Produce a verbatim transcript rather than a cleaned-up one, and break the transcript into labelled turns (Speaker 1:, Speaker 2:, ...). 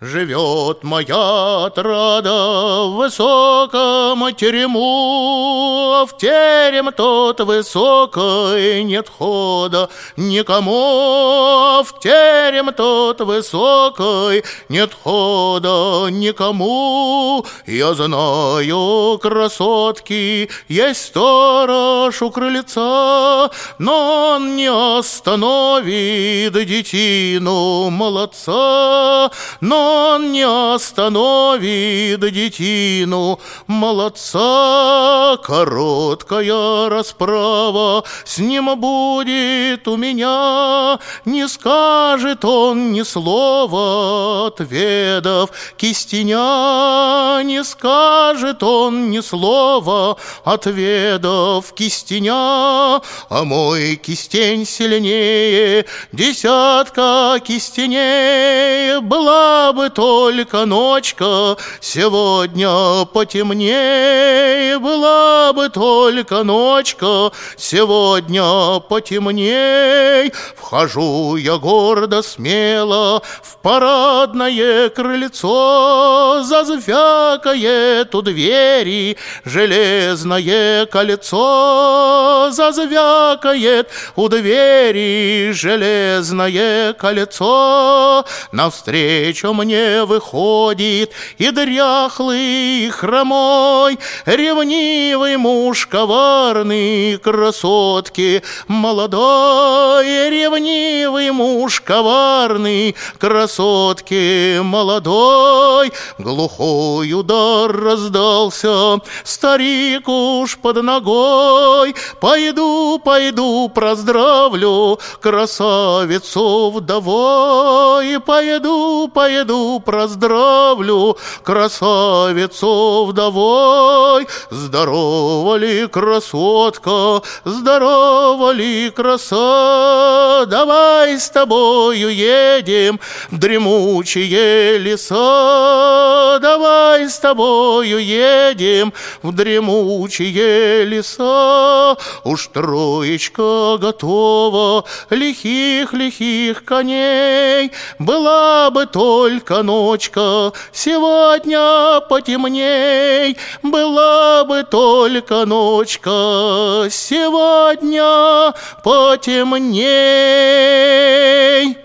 Speaker 1: Живет моя отрада в высоком терему, а в терем тот высокий нет хода никому, а в терем тот высокий нет хода никому. Я знаю, красотки, есть сторож у крыльца, но он не остановит детину молодца, но он не остановит детину молодца. Короткая расправа с ним будет у меня, не скажет он ни слова, отведав кистеня, не скажет он ни слова, отведав кистеня. А мой кистень сильнее десятка кистеней. Была бы только ночка сегодня потемней, была бы только ночка сегодня потемней. Вхожу я гордо смело в парадное крыльцо, зазвякает у двери железное кольцо, зазвякает у двери железное кольцо. Навстречу мне выходит и дряхлый, и хромой, ревнивый муж коварный красотки молодой, ревнивый муж коварный красотки молодой. Глухой удар раздался, старик уж под ногой. Пойду, пойду, поздравлю красавицу вдовой. Пойду, пойду, поздравлю красавицу вдовой. Здорова ли, красотка, здорова ли, краса? Давай с тобою едем в дремучие леса, давай с тобою едем в дремучие леса. Уж троечка готова лихих-лихих коней, была бы только ночка сегодня потемней, была бы только ночка сегодня потемней.